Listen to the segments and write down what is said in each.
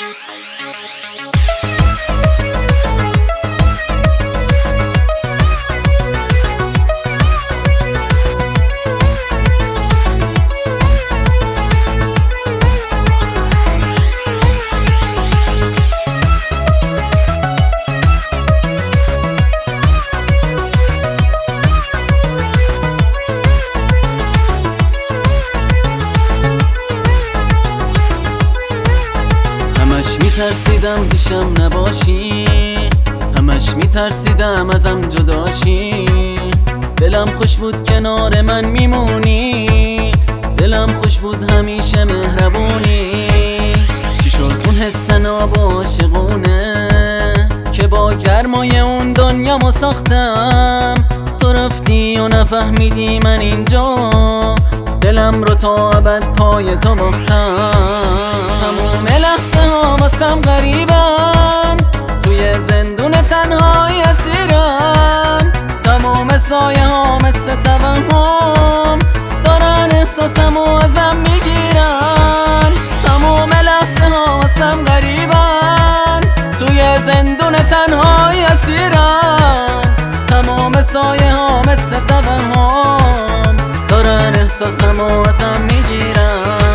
میترسیدم پیشم نباشی، همش میترسیدم ازم جداشی. دلم خوش بود کنار من میمونی، دلم خوش بود همیشه مهربونی. چی شد اون حس ناب و عاشقونه که با گرمای اون دنیامو ساختم؟ تو رفتی و نفهمیدی من اینجا دلم رو تا ابد پای تو باختم. تموم لحظه ها واسم غریبن، توی زندون تنهایی اسیرن. تمام سایه ها مثل توهم دارن احساسمو ازم میگیرن. تمام لحظه ها واسم غریبن، توی زندون تنهایی اسیرن. تمام سایه ها مثل توهم دارن احساسمو ازم میگیرن.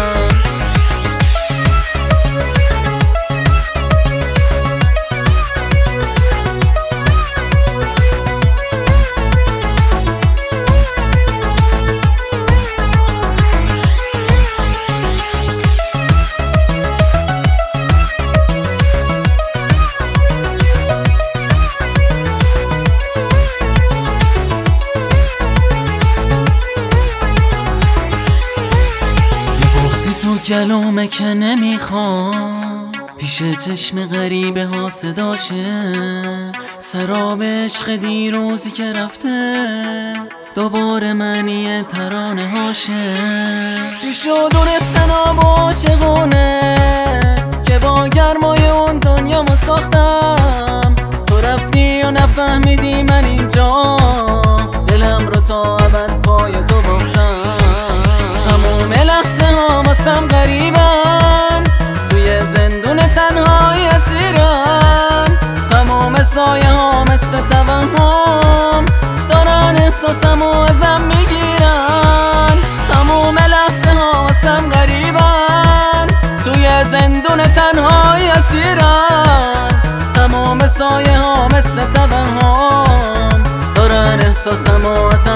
تو گلومه که نمیخوام پیش چشم غریبه ها صداشه. سراب عشق دیروزی که رفته دوباره معنی ترانه هاشه. چی شد اون استناب و عاشقونه که با گرمای اون دنیامو ساختم؟ تو رفتی و نفهمیدی من اینجا دلم رو تا ابد پای تو باختم. تمام لحظه ها واسم غریبن، توی زندون تنهایی اسیرن. تمام سایه ها مثل توهم دارن احساسمو ازم میگیرن. تمام لحظه ها واسم غریبن، توی زندون تنهایی اسیرن. تمام سایه ها مثل توهم دارن احساسمو ازم